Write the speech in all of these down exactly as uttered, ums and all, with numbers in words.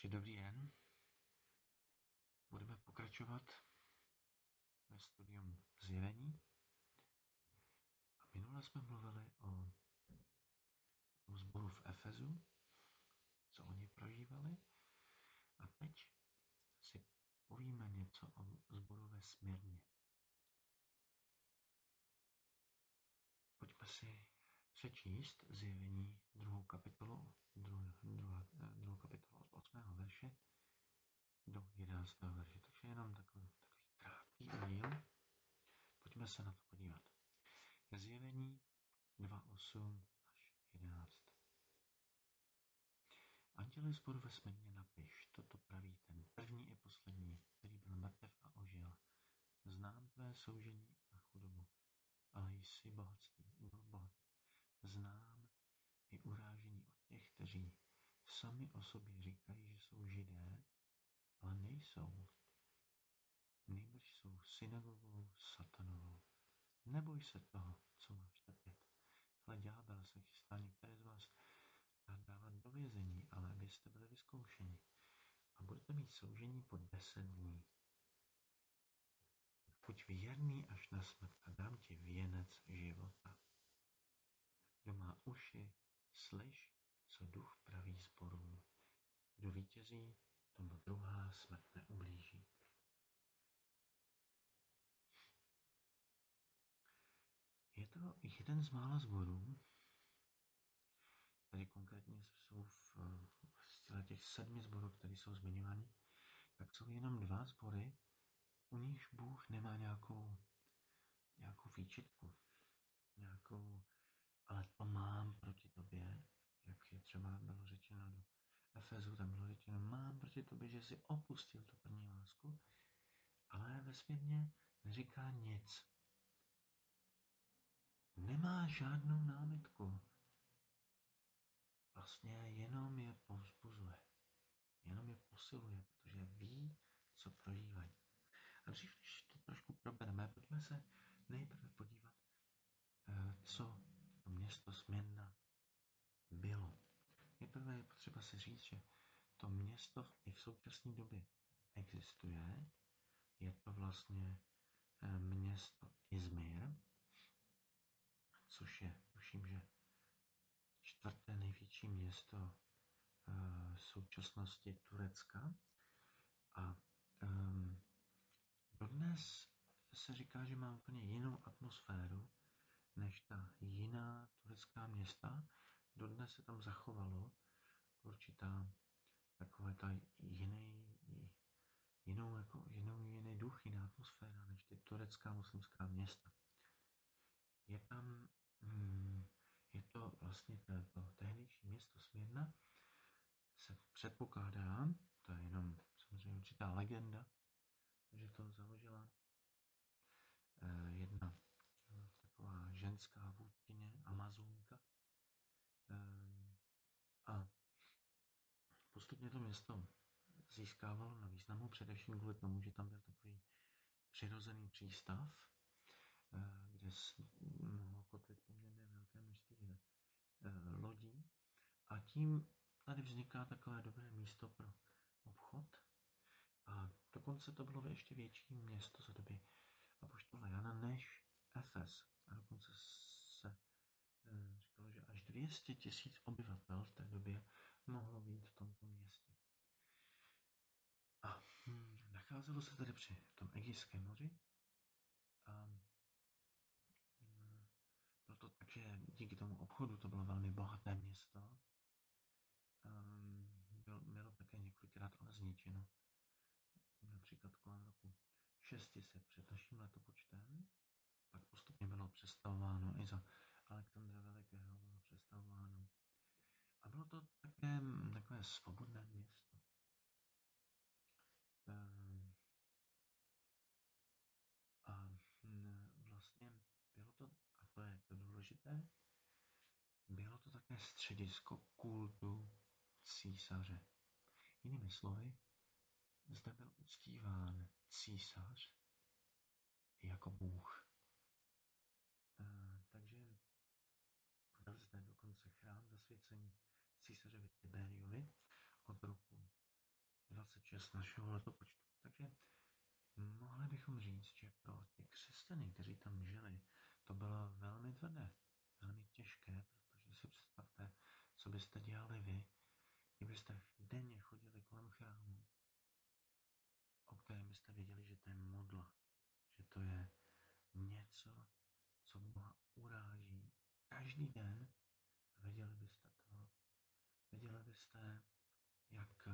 Takže dobrý den. Budeme pokračovat ve studium zjevení. A minule jsme mluvili o tom sboru v Efezu, co oni prožívali. A teď si povíme něco o sboru ve Smyrně. Pojďme si přečíst zjevení druhou kapitolu, druhou, druhou, druhou kapitolu od osmého verše do jedenáctého verše. Takže jenom takový, takový krátký díl. Pojďme se na to podívat. Zjevení dva osm až jedenáct. Anděli sboru ve Smyrně napiš, toto praví ten první i poslední, který byl mrtev a ožil. Znám tvé soužení a chudobu, ale jsi bohatství, byl bohatý. Znám i urážení od těch, kteří sami o sobě říkají, že jsou Židé, ale nejsou. Nejbrž jsou synagogou satanovou. Neboj se toho, co máš trpět. Ale ďábel se chystá některé z vás dávat do vězení, ale abyste byli vyzkoušeni. A budete mít soužení po deset dní. Buď věrný až na smrt a dám ti věnec života. Kdo má uši, slyš, co duch praví sborům. Kdo vítězí, tomu druhá smrt neublíží. Je to jeden z mála sborů, tady konkrétně jsou v, v těch sedmi sborů, které jsou zmiňovány, tak jsou jenom dva sbory, u nichž Bůh nemá nějakou, nějakou výčitku, nějakou, ale to mám proti tobě, jak je třeba bylo řečeno do Efezu, tam bylo řečeno, mám proti tobě, že jsi opustil tu první lásku, ale ve Smyrně neříká nic. Nemá žádnou námitku. Vlastně jenom je povzbuzuje. Jenom je posiluje, protože ví, co prožívají. A dřív, když to trošku probereme, pojďme se nejprve podívat, co to město Smyrna bylo. Nejprve je potřeba si říct, že to město i v současné době existuje. Je to vlastně město Izmir, což je, tuším, že čtvrté největší město v současnosti Turecka. A um, dodnes se říká, že má úplně jinou atmosféru než ta jiná turecká města. Dodnes se tam zachovalo určitá taková ta jiný, jinou, jako, jinou, jiný duch, jiná atmosféra než ty turecká muslimská města. Je tam, hmm, je to vlastně to tehdejší město Smyrna, se předpokládá, to je jenom samozřejmě určitá legenda, že to založila eh, jedna eh, taková ženská vůdkyně, Amazonka. Eh, a postupně to město získávalo na významu, především kvůli tomu, že tam byl takový přirozený přístav, eh, kde mohlo kotvit poměrně velké množství eh, lodí. A tím tady vzniká takové dobré místo pro obchod. A dokonce to bylo ještě větší město za doby apoštola Jana než Efes. A dokonce se e, říkalo, že až dvě stě tisíc obyvatel v té době mohlo být v tomto městě. A hm, nacházelo se tady při tom Egejském moři. A hm, bylo to tak, že díky tomu obchodu to bylo velmi bohaté město. Um, byl, bylo také několikrát ale zničeno. Například kolem roku šest set před naším letopočtem, pak postupně bylo přestavováno i za Alexandra Velikého bylo přestavováno. A bylo to také takové svobodné město. A vlastně bylo to, a to je to důležité, bylo to také středisko kultu císaře. Jinými slovy, zde byl uctíván císař jako bůh. Takže byl zde dokonce chrám zasvěcený císařovi Tiberiovi od roku z našeho letopočtu. Takže mohli bychom říct, že pro ty křesťany, kteří tam žili, to bylo velmi tvrdé, velmi těžké, protože si představte, co byste dělali vy, kdybyste denně chodili kolem chrámu, o kterém byste věděli, že to je modla, že to je něco, co Boha uráží každý den, a věděli byste to, věděli byste, jak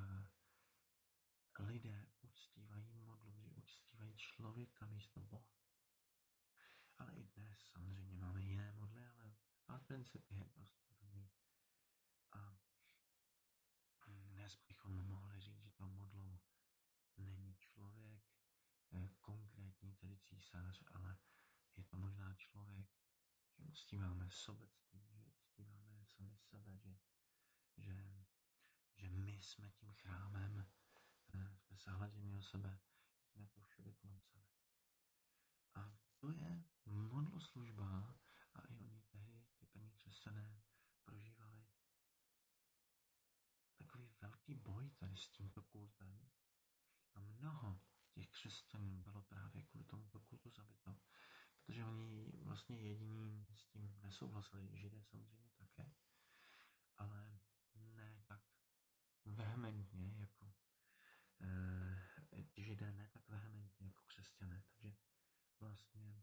lidé uctívají modlu, že uctívají člověka místo Boha. Ale i dnes samozřejmě máme jiné modly, ale, ale princip je dost podobný. A dnes bychom mohli říct, že to modlou není člověk, konkrétní tedy císař, ale je to možná člověk, že uctíváme sobectví, že uctíváme sami sebe, že, že, že my jsme tím chrámem, jsme zahladěni o sebe, vidíme to všude kolem sebe. A to je modloslužba a i oni tehdy, ty první křesťané, prožívali takový velký boj tady s tímto kultem. A mnoho těch křesťanů bylo právě kvůli tomuto kultu zabito, protože oni vlastně jediní s tím nesouhlasili, Židé samozřejmě také, ale ne tak vehementně jako eh, Židé, ne tak vehementně jako křesťané, takže vlastně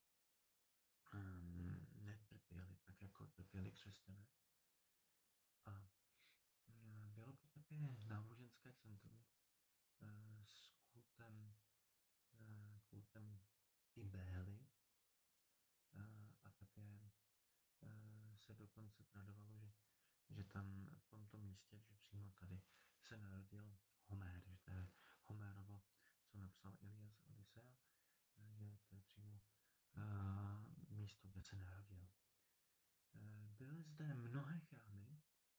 um, netrpěli tak, jako trpěli křesťané. A bylo to také náboženské centrum uh, s kultem, uh, kultem Kybély uh, a také uh, se dokonce tradovalo, že, že tam v tomto místě, že přímo tady se narodil Homér, že to je Homérovo, co napsal Ilias Odysea, že to je přímo uh, místo, kde se narodil. Uh, byly zde mnohé chrámy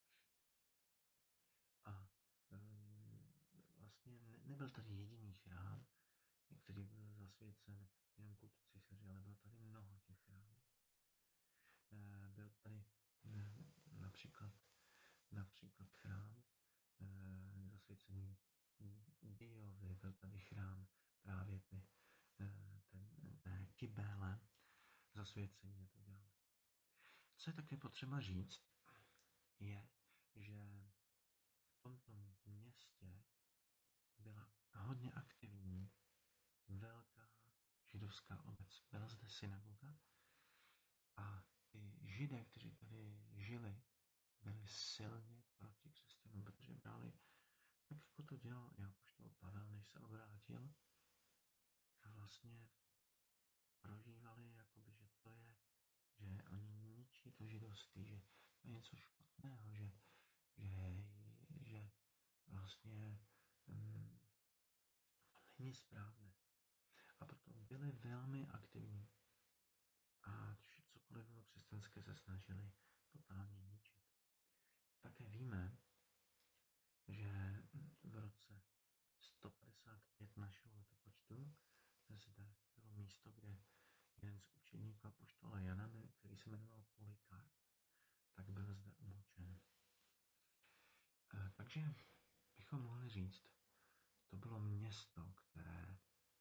a um, vlastně ne, nebyl tady jediný chrám, který byl zasvěcen jenom kultu císaře, ale bylo tady mnoho těch chrámů. Uh, byl tady uh, například, například chrám uh, zasvěcený Diovi, byl tady chrám právě ty, uh, ten, té Kybéle, zasvěcení a tak dále. Co je také potřeba říct, je, že v tomto městě byla hodně aktivní velká židovská obec. Byla zde synagoga a ty židé, kteří tady žili, byli silně proti křesťanům, protože brali, tak jako to dělal i apoštol Pavel, než se obrátil, a vlastně prožívali, jakoby, že to je, že oni ničí to židovství, že to je něco špatného, že, že, že vlastně um, není správné. A proto byli velmi aktivní a cokoliv bylo křesťanské se snažili totálně ničit. Také víme, že v roce sto padesát pět našeho letopočtu zde bylo místo, kde jeden z učeníků apoštola Jana, který se jmenoval Polykarp, tak byl zde umučen. Takže bychom mohli říct, to bylo město, které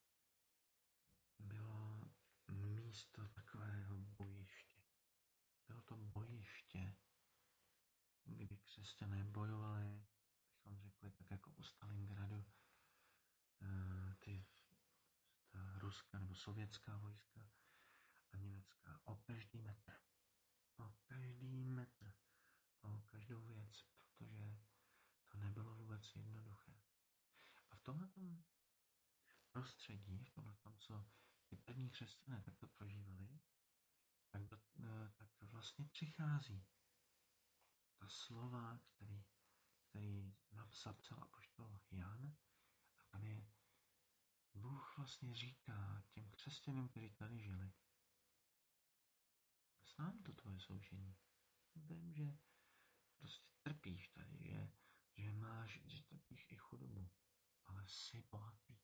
bylo místo takového bojiště. Bylo to bojiště, kdy křesťané bojovali, bychom řekli, tak jako u Stalingradu, ty ta ruská nebo sovětská vojska a německá o každý metr. O každý metr. O každou věc, protože to nebylo vůbec jednoduché. A v tomhletom prostředí, v tomhletom, co ty první křesťané takto prožívali, tak, do, tak vlastně přichází ta slova, který, který napsal psal apoštol Jan, a tam je Bůh vlastně říká těm křesťanům, kteří tady žili: znám to tvoje soužení. Vím, že prostě trpíš tady, že, že máš, že trpíš i chudobu, ale jsi bohatý.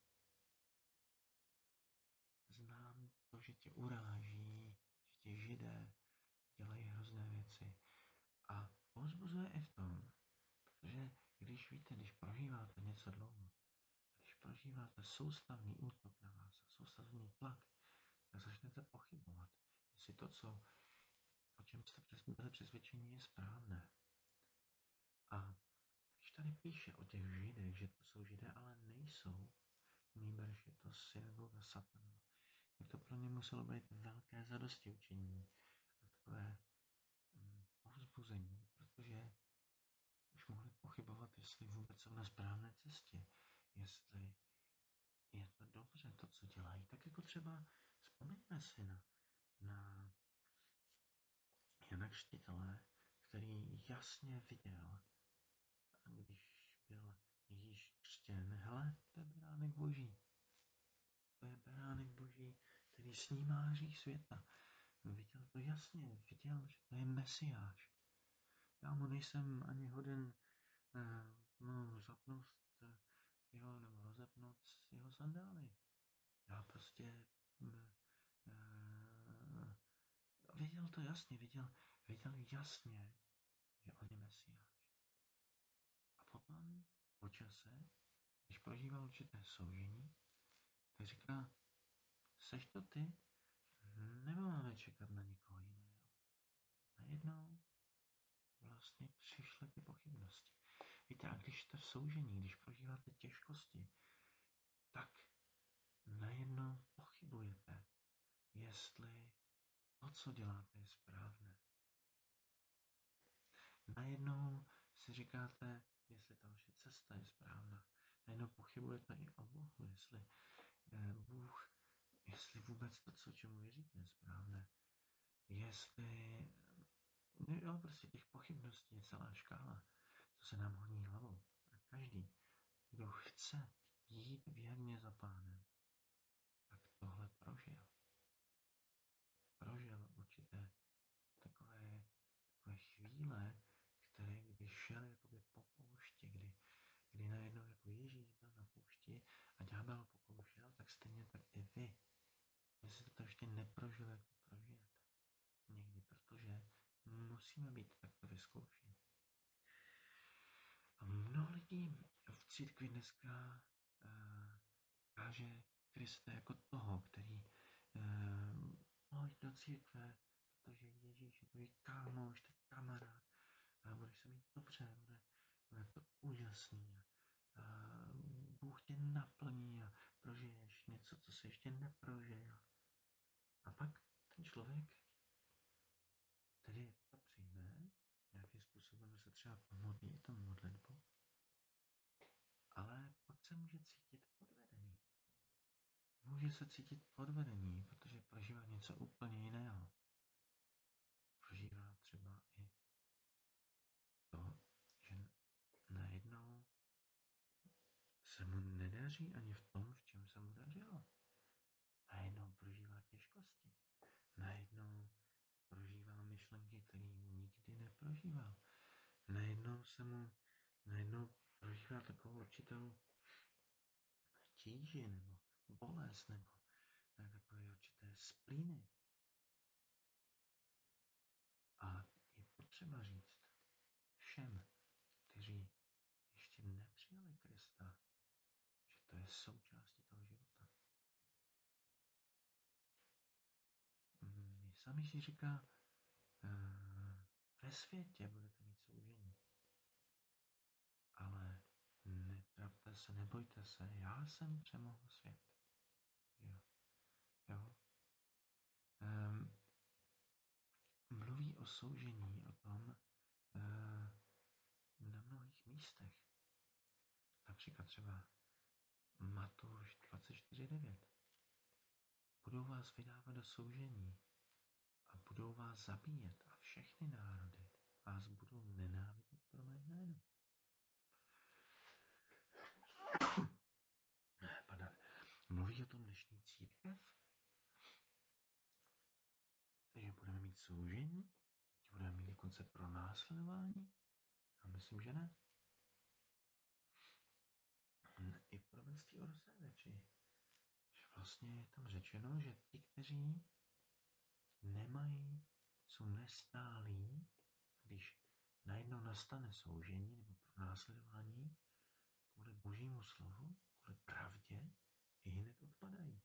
Znám to, že tě uráží, že tě Židé dělají hrozné věci. A povzbuzuje i v tom, protože když víte, když prožíváte něco dlouho, prožíváte soustavný útok na vás a soustavný tlak, tak začnete pochybovat, jestli to, co, o čem jste byli přesvědčení, je správné. A když tady píše o těch židech, že to jsou židé, ale nejsou, nýbrž je to synagoga Satanova, tak to pro ně muselo být velké zadostiučinění a takové um, povzbuzení, protože už mohli pochybovat, jestli vůbec jsou na správné cestě, jestli je to dobře, to, co dělají. Tak jako třeba vzpomeňme si na, na Jana Křtitele, který jasně viděl, když byl Ježíš křtěn, hele, to je beránek boží. To je beránek boží, který snímá hřích světa. Viděl to jasně, viděl, že to je Mesiáš. Já mu nejsem ani hoden uh, no, zapnout uh, jeho, nebo rozepnout jeho sandály. Já prostě uh, uh, viděl to jasně, viděl, viděl jasně, že on je Mesiáš. A potom po čase, když prožíval určité soužení, tak říká, seš to ty? Nebo máme čekat na někoho jiného? Najednou vlastně přišly ty pochybnosti. Víte, a když jste v soužení, když prožíváte těžkosti, tak najednou pochybujete, jestli to, co děláte, je správné. Najednou si říkáte, jestli ta vaše cesta je správná. Najednou pochybujete i o Bohu, jestli eh, Bůh, jestli vůbec to, co čemu věříte, je správné. Jestli, no jo, prostě těch pochybností je celá škála, co se nám honí hlavou. A každý, kdo chce jít věrně za Pánem, tak tohle prožil. Prožil určité takové, takové chvíle, které, když šel jakoby po poušti, kdy, kdy najednou jako Ježíš byl na poušti a ďábel pokoušel, tak stejně tak i vy. Jestli to ještě neprožil, jak to prožijete. Někdy, protože musíme být takto vyzkoušení. A mnoho lidí v církvi dneska uh, káže Krista jako toho, který uh, mohl jít do církve, protože Ježíš je tvůj kámoš, tvůj kamarád a budeš se mít dobře, bude, bude to úžasný. A Bůh tě naplní a prožiješ něco, co jsi ještě neprožil. A pak ten člověk tedy to přijme, nějakým způsobem se třeba pomodlí tou modlitbou, ale pak se může cítit podvedený. Může se cítit podvedený, protože prožívá něco úplně jiného. Prožívá třeba i to, že najednou se mu nedaří ani v tom, v čem se mu dařilo. Najednou prožívá těžkosti. Najednou prožívá myšlenky, které nikdy neprožíval. Najednou se mu, najednou prožívá takovou určitou tíži nebo bolest nebo takové určité splíny. A je potřeba říct všem, kteří ještě nepřijali Krista, že to je součástí toho života. Sám si říká, ve světě budete mít soužení, ale netrapte se, nebojte se, já jsem přemohl svět. Jo. Jo. Um, mluví o soužení, o tom uh, na mnohých místech. Například třeba Matouš dvacet čtyři devět. Budou vás vydávat do soužení a budou vás zabíjet a všechny národy vás budou nenávidět pro mé jméno. Mluví o tom dnešní církev? Že budeme mít soužení? Že budeme mít dokonce pronásledování? Já myslím, že ne. I v prvenství o rozsédeči. Že vlastně je tam řečeno, že ti, kteří nemají, jsou nestálí, když najednou nastane soužení nebo pronásledování kvůli božímu slovu, kvůli pravdě i hned odpadají.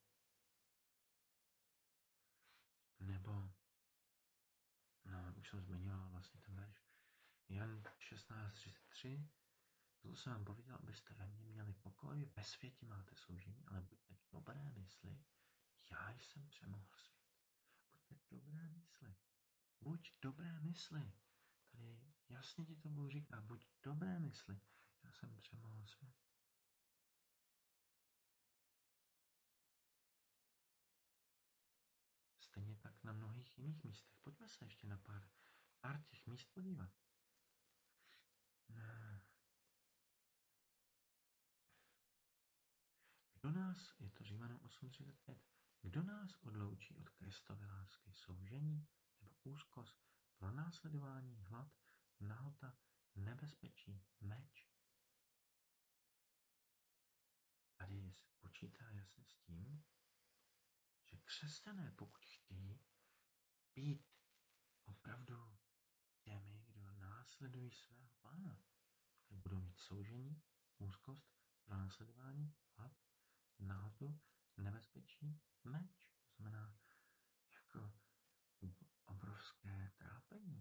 Nebo, no, už jsem zmiňoval vlastně ten verš, Jan šestnáct třicet tři, to jsem vám pověděl, abyste ve mně měli pokoj, ve světě máte soužení, ale buďte v dobré mysli, já jsem přemohl svět. Buďte v dobré mysli. Buď v dobré mysli. Tady jasně ti to Bůh říká, buď v dobré mysli, já jsem přemohl svět. Stejně tak na mnohých jiných místech. Pojďme se ještě na pár, pár těch míst podívat. Kdo nás, je to Římanům osm třicet pět, kdo nás odloučí od Kristovy lásky, soužení nebo úzkost, pronásledování, hlad, nahota, nebezpečí, meč? Tady se počítá jasně s tím, že křesťané, pokud chtějí být opravdu těmi, kdo následují svého Pána, tak budou mít soužení, úzkost, pronásledování, hlad, nahotu, nebezpečí, meč. To znamená jako obrovské trápení.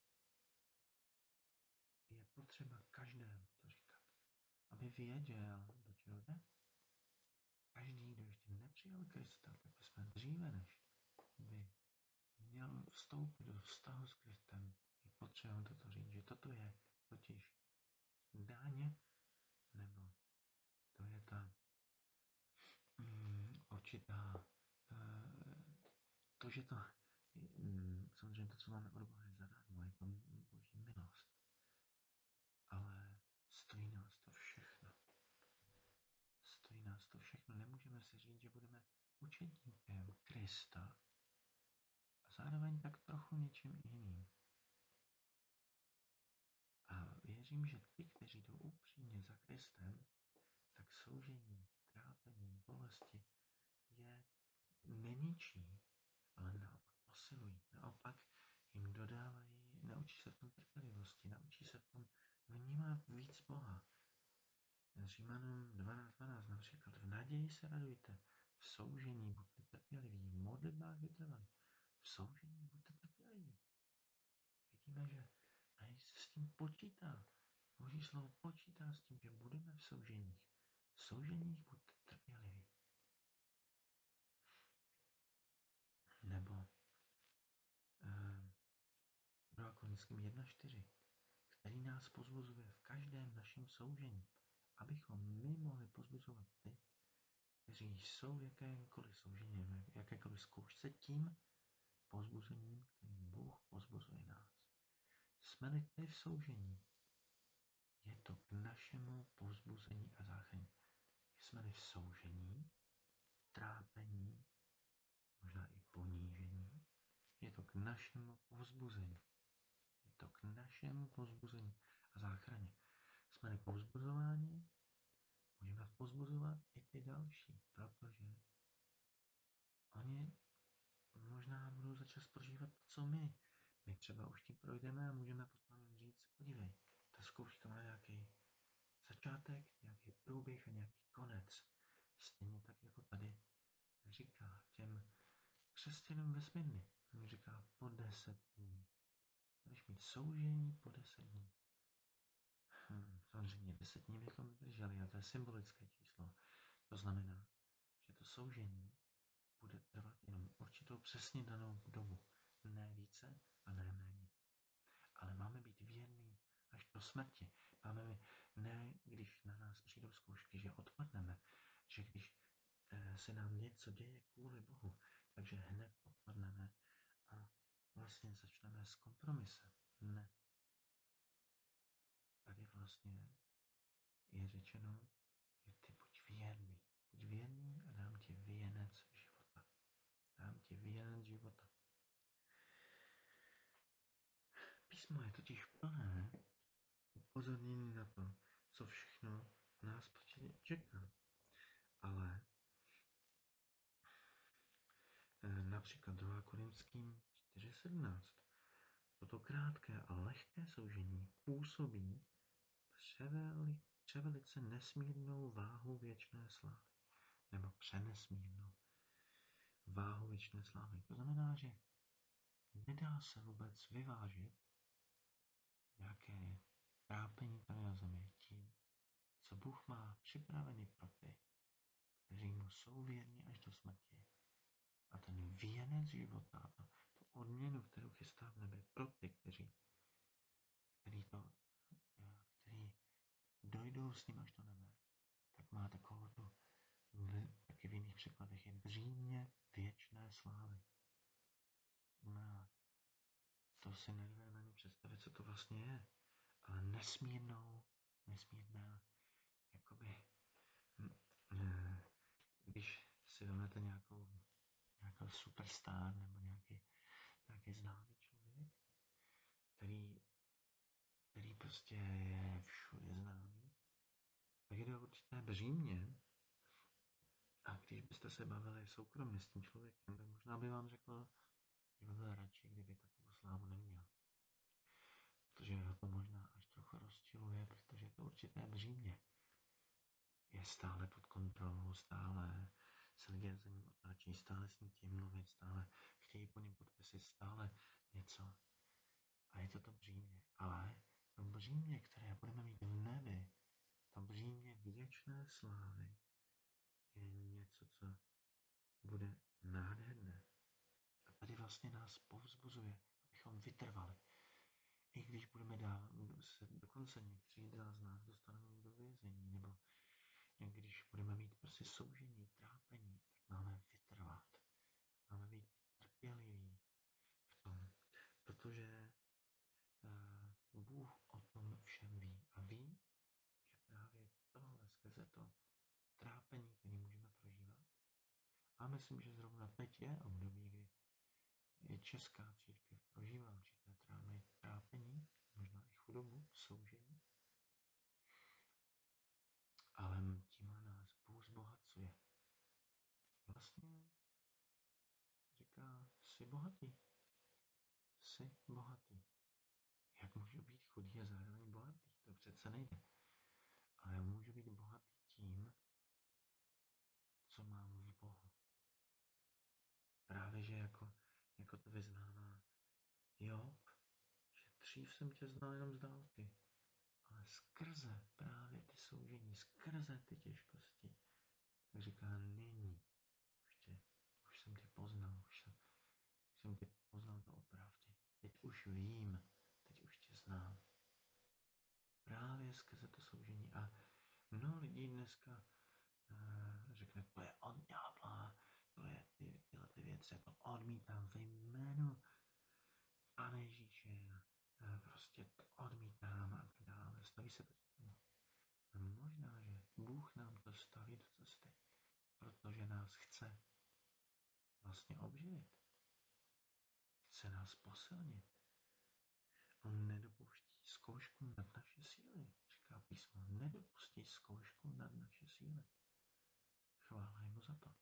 Je potřeba každému to říkat, aby věděl, do čeho jde. Každý, kdo ještě nepřijal Krista, tak bychom dříve, než by měl vstoupit do vztahu s Kristem, je potřeba toto říct, že toto je totiž dáně, nebo to je ta mm, určitá to, že to mm, samozřejmě to, co máme od Boha, je zadarmo, je to Boží milost. Ale stojí nás to všechno. Stojí nás to všechno. Nemůžeme si říct, že budeme učedníkem Krista a zároveň tak trochu něčím jiným. A věřím, že ty, kteří jdou upřímně za Kristem, tak soužení, trápení, bolesti je neničí, ale naopak posilují. Naopak jim dodávají, naučí se v tom trpělivosti, naučí se v tom vnímat víc Boha. Římanům dvanáct dvanáct například, v naději se radujte, v soužení buďte trpěliví, v modlitbách vytrvalí, v soužení buďte trpěliví. Vidíme, že se s tím počítá. Boží slovo počítá s tím, že budeme v souženích. V souženích buďte trpěliví. Nebo druhá Korinským jedna čtyři, který nás pozbuzuje v každém našem soužení, abychom my mohli pozbuzovat ty, kteří jsou v jakémkoliv soužení, v jakékoliv zkoušce tím pozbuzením, kterým Bůh pozbuzuje nás. Jsme-li ty v soužení, je to k našemu povzbuzení a záchraně. Jsme-li v soužení, trápení, možná i ponížení, je to k našemu povzbuzení. Je to k našemu povzbuzení a záchraně. Jsme-li povzbuzováni, můžeme povzbuzovat i ty další, protože oni možná budou začas prožívat to, co my. My třeba už tím projdeme a můžeme potom říct, podívej, ta zkouška má nějaký začátek, nějaký průběh a nějaký konec. Stejně tak, jako tady říká těm křesťanům ve Smyrně. On říká po deset dní. Budeš mít soužení po deset dní. Hm, samozřejmě deset dní bychom vydrželi a to je symbolické číslo. To znamená, že to soužení bude trvat jenom určitou přesně danou dobu. Ne více a ne méně. Ale máme být věrní až do smrti. Máme ne, když na nás přijdou zkoušky, že odpadneme, že když eh, se nám něco děje kvůli Bohu, takže hned odpadneme a vlastně začneme s kompromisem. Ne. Tady vlastně je řečeno, že ty buď věrný. Buď věrný a dám ti věnec života. Dám ti věnec života. Písmo je totiž plné upozornění na to, co všechno nás čeká. Ale například druhá Korinským čtyři sedmnáct. Toto krátké a lehké soužení působí převelice nesmírnou váhu věčné slávy. Nebo přenesmírnou váhu věčné slávy. To znamená, že nedá se vůbec vyvážit nějaké trápení tady na zemi tím, co Bůh má připravený pro ty, kteří mu jsou věrní až do smrti. A ten věnec života, tu odměnu, kterou chystá v nebi pro ty, kteří, který, to, který dojdou s ním až do nebe, tak má takovou tu, taky v jiných překladech je břímě věčné slávy. No, to si nedovedeme ani představit, co to vlastně je, ale nesmírnou, nesmírná, jakoby, když si vezmete nějakou, nějakou superstar nebo nějaký, nějaký známý člověk, který, který prostě je všude známý, tak je to určité břímě. A když byste se bavili soukromně s tím člověkem, tak možná by vám řekl, že by byl radši, kdyby takovou slávu neměl. Protože ho to možná až trochu rozčiluje, protože to určité břímě. Je stále pod kontrolou, stále se lidé za ním otáčí, stále s ním chtějí mluvit, stále chtějí po něm podpisy, stále něco. A je to to břímě. Ale to břímě, které budeme mít v nebi, to břímě věčné slávy, je něco, co bude nádherné. A tady vlastně nás povzbuzuje, abychom vytrvali. I když budeme dál, se dokonce někteří z nás dostanou do vězení, nebo když budeme mít prostě soužení, trápení, tak máme vytrvat. Máme být trpěliví v tom, protože uh, Bůh o tom všem ví a ví, že právě tohle skrze to trápení, které můžeme prožívat. A myslím, že zrovna teď je období, kdy je česká církev prožívá určité trápení, možná i chudobu, soužení, ale tímhle nás Bůh zbohacuje. Vlastně říká, jsi bohatý. Jsi bohatý. Jak můžu být chudý a zároveň bohatý? To přece nejde. Ale můžu být bohatý tím, co mám v Bohu. Právě, že jako, jako to vyznává Job, že dřív jsem tě znal jenom z dálky, ale skrze právě ty soužení, skrze ty těžkosti, tak říká, nyní už, tě, už jsem tě poznal, už jsem, už jsem tě poznal doopravdy. Teď už vím, teď už tě znám. Právě skrze to soužení. A mnoho lidí dneska uh, řekne, to je od ďábla, to je ty, tyhle ty věci, to odmítám ve jménu Pane Ježíše, uh, prostě to odmítám a tak dále. Staví se proti tomu. A možná, že Bůh nám to staví do cesty, protože nás chce vlastně obživit. Chce nás posilnit. On nedopouští zkoušku nad naše síly. Říká písmo, nedopustí zkoušku nad naše síly. Chvála mu za to.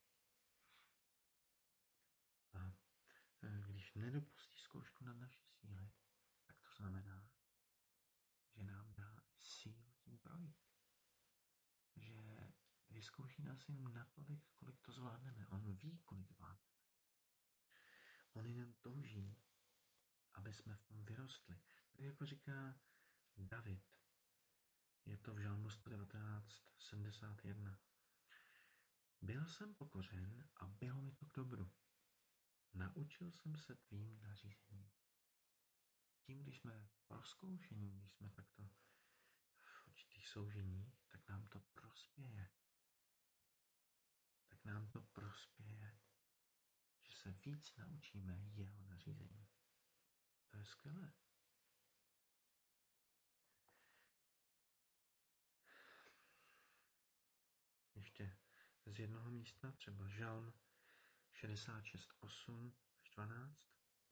A když nedopustí zkoušku nad naše síly, tak to znamená, že nám dá sílu tím projít. Že vyzkouší nás jen natolik, kolik to zvládneme. On ví, kolik zvládneme. On jen touží, aby jsme v tom vyrostli. Tak jako říká David, je to v Žalmu sto devatenáct sedmdesát jedna. Byl jsem pokořen a bylo mi to k dobru. Naučil jsem se tvým nařízením. Tím, když jsme rozkoušení, když jsme takto v určitých souženích, tak nám to prospěje. Tak nám to prospěje, že se víc naučíme jeho nařízení. To je skvělé. Ještě z jednoho místa, třeba Žalm šedesát šest osm až dvanáct.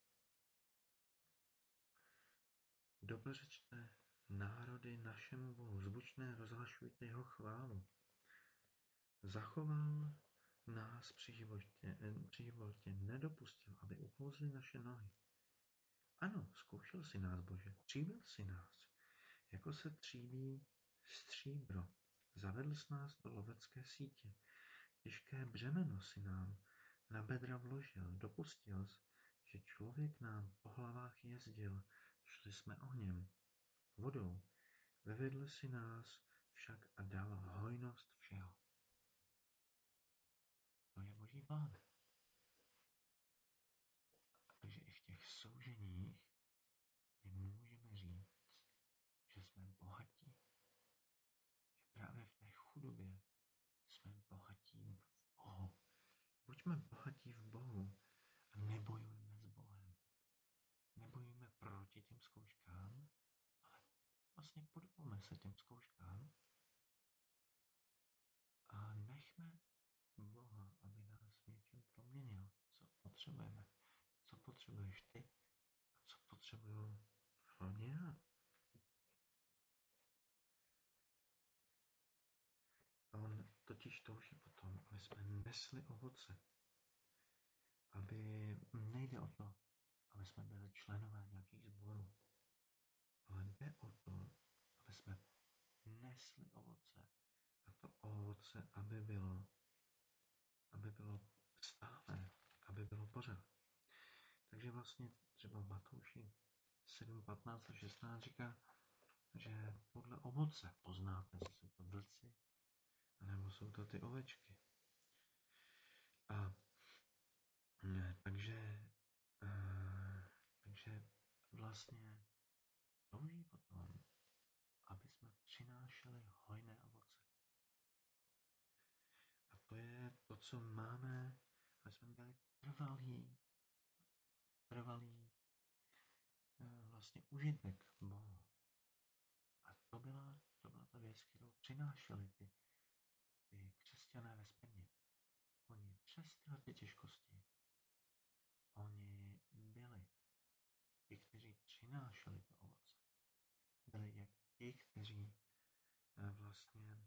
Dobrořečte národy našemu Bohu, zvučné rozhlašujte jeho chválu. Zachoval nás při životě, při životě, nedopustil, aby uklouzly naše nohy. Ano, zkoušel si nás, Bože, tříbil si nás, jako se tříbí stříbro. Zavedl s nás do lovecké sítě. Těžké břemeno si nám na bedra vložil. Dopustil, že člověk nám po hlavách jezdil. Šli jsme ohněm, vodou. Vyvedl si nás však a dal hojnost všeho. To je Boží plán. Takže i v těch souženích my můžeme říct, že jsme bohatí. Že právě v té chudobě jsme bohatí v Bohu. Buďme bohatí v Bohu a nebojujme s Bohem. Nebojujme proti těm zkouškám, ale vlastně podvolme se těm zkouškám a nechme Boha, aby nás v něčem proměnil, co potřebujeme. Co potřebuješ ty a co potřebuju hlavně já. A on totiž touží potom, aby jsme nesli ovoce. Aby nejde o to, aby jsme byli členové nějakých sborů, ale jde o to, aby jsme nesli ovoce. A to ovoce, aby bylo, aby bylo stále, aby bylo pořád. Takže vlastně třeba v Matouši sedm, patnáct a šestnáct říká, že podle ovoce poznáte, jestli jsou to vlci, anebo jsou to ty ovečky. A ne, takže, uh, takže vlastně touží potom, aby jsme přinášeli hojné ovoce. A to je to, co máme, aby jsme byli trvalí, trvalí uh, vlastně užitek Bohu. A to byla, to byla ta věc, kterou přinášeli ty, ty křesťané ve Smyrně. Oni přes tyhle ty těžkosti, oni byli ti, kteří přinášeli to ovoce. Byli jak ti, kteří vlastně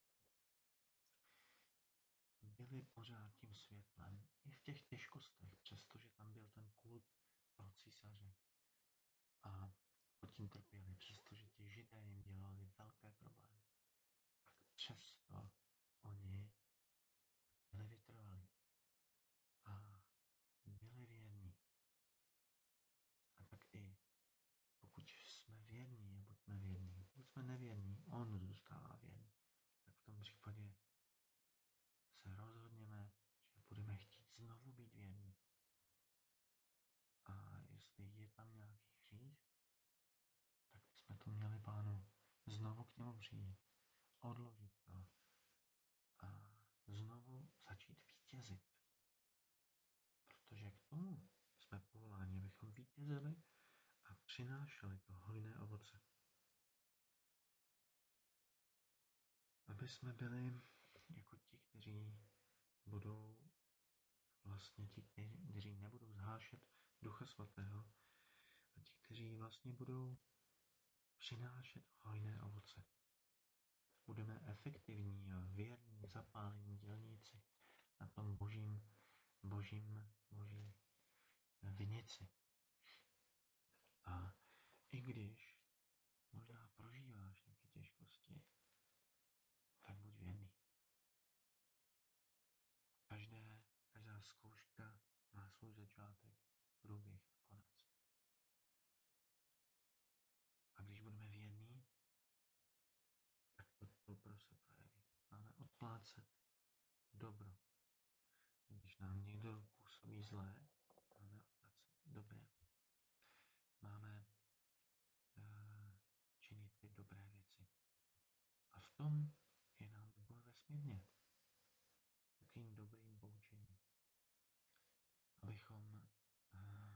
byli pořád tím světlem i v těch těžkostech, přestože tam byl ten kult toho císaře a pod tím trpěli, přestože ti Židé jim dělali velké problémy. Tak přesto oni byli vytrvalí a byli věrní. A tak i pokud jsme věrní, buďme věrní. Pokud jsme nevěrní, on zůstává věrný. Tak v tom případě se rozhodněme, že budeme chtít znovu být věrní. A jestli je tam nějaký hřích, tak bychom to měli Pánu znovu k němu přijít, odložit to a znovu začít vítězit. Protože k tomu jsme povoláni, abychom vítězili a přinášeli to hojné ovoce. Aby jsme byli jako ti, kteří budou vlastně ti, kteří nebudou zhášet Ducha Svatého a ti, kteří vlastně budou přinášet hojné ovoce. Budeme efektivní a věrní, zapálení dělníci na tom božím, božím, boží vinici. A i když možná prožíváš nějaké těžkosti, tak buď věrný. Každé, každá zkouška má svůj začátek, průběh a konec. A když budeme věrní, tak to dobro se projeví. Máme odplácet dobro. Když nám někdo působí zlé, máme odplácet dobré. Máme uh, činit ty dobré věci. A v tom je nám Bůh vesmírně takým dobrým poučením. Abychom uh,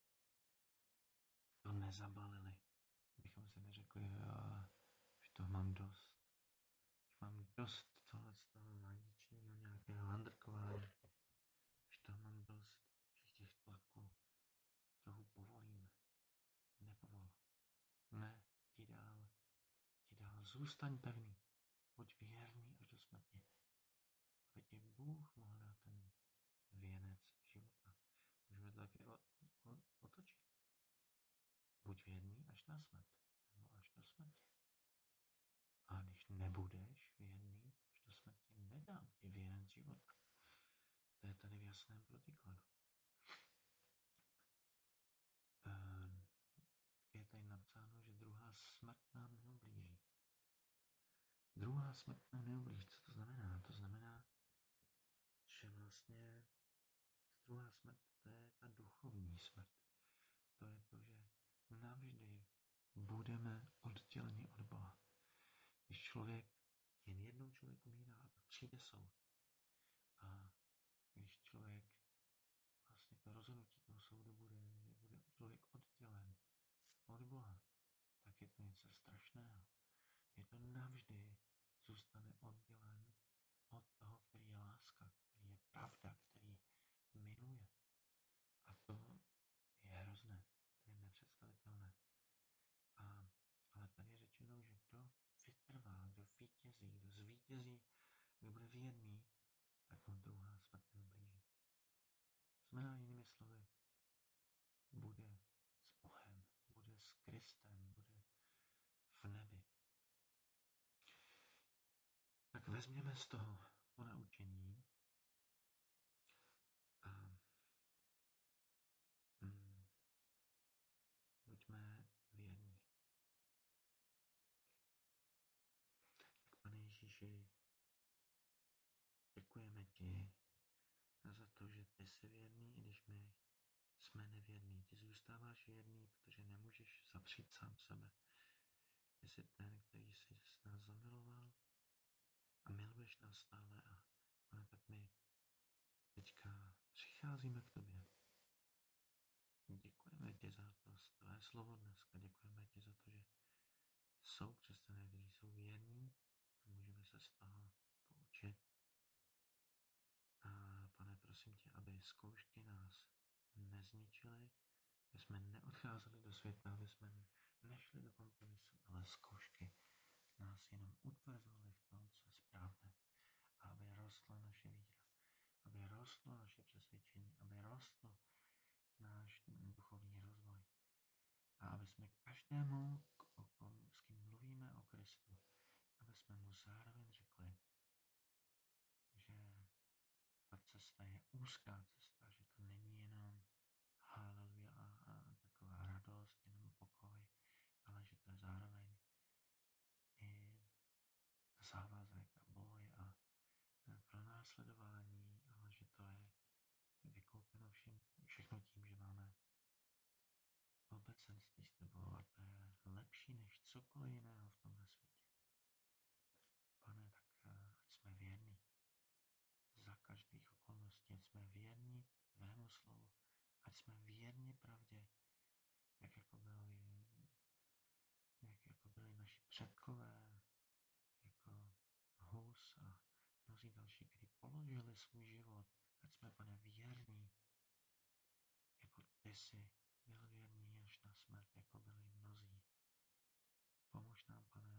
to nezabalili. Abychom si neřekli, uh, že toho mám dost. Že mám dost tohle z toho magičního nějakého handrkování. Že toho mám dost všech těch tlaků. Trochu povolím. Nepovol. Ne, ti dál. Ti dál. Zůstaň pevný. Buď věrný až do smrti. Aby ti Bůh mohl dát ten věnec života. Můžeme to taky otočit. Buď věrný až na smrt, nebo až do smrti. A když nebudeš věrný, až do smrti nedám ti věnec života. To je tady v jasném protikladu. Ehm, je tady napsáno, že druhá smrt nám neublíží. Druhá smrt nám neublíží. Co to znamená? To znamená, že vlastně druhá smrt, to je ta duchovní smrt. To je to, že navždy budeme odděleni od Boha. Když člověk, jen jednou člověk umírá a pak přijde soud. A když člověk, vlastně to rozhodnutí toho soudu bude, že bude člověk oddělen od Boha, tak je to něco strašného. Je to navždy zůstane oddělen od toho, který je láska, který je pravda, který miluje. A to je hrozné, to je nepředstavitelné. A, ale tady je řečeno, že kdo vytrvá, kdo vítězí, kdo zvítězí, kdo bude věrný, tak on druhá smrt neublíží. Znamená jinými slovy, bude s Bohem, bude s Kristem, bude v nebi. Tak vezměme z toho ponaučení a mm, buďme věrní. Tak Pane Ježíši, děkujeme ti za to, že ty jsi věrný, i když my jsme nevěrní. Ty zůstáváš věrný, protože nemůžeš zapřít sám sebe. Ty jsi ten, který jsi s nás zamiloval a miluješ nás stále. A Pane, tak my teďka přicházíme k tobě. Děkujeme ti za to tvé slovo dneska. Děkujeme ti za to, že jsou křesťané, kteří jsou věrní a můžeme se z toho poučit. A Pane, prosím tě, aby zkoušky nás nezničily, aby jsme neodcházeli do světa, aby jsme nešli do kompromisu, ale zkoušky nás jenom utvrzovaly v tom, co je správné. A aby rostla naše víra, aby rostlo naše přesvědčení, aby rostl náš duchovní rozvoj. A aby jsme každému, o kom, s kým mluvíme o Kristu, aby jsme mu zároveň řekli, že ta cesta je úzká cesta, že to není jenom haleluja a, a taková radost, jenom pokoj, ale že to je zároveň i závazek a boj a pronásledování, ale že to je vykoupeno všim, všechno tím, že máme obecenství s tebou a to je lepší než cokoliv jiného v tomhle světě. Pane, tak ať jsme věrní za každých okolností, ať jsme věrní tvému slovu, ať jsme věrní pravdě, jak jako byli, jak jako byli naši předkové, jako Hus a mnozí další, kteří položili svůj život, ať jsme, Pane, věrní, jako ty jsi byl věrný až na smrt, jako byli mnozí. Pomož nám, Pane,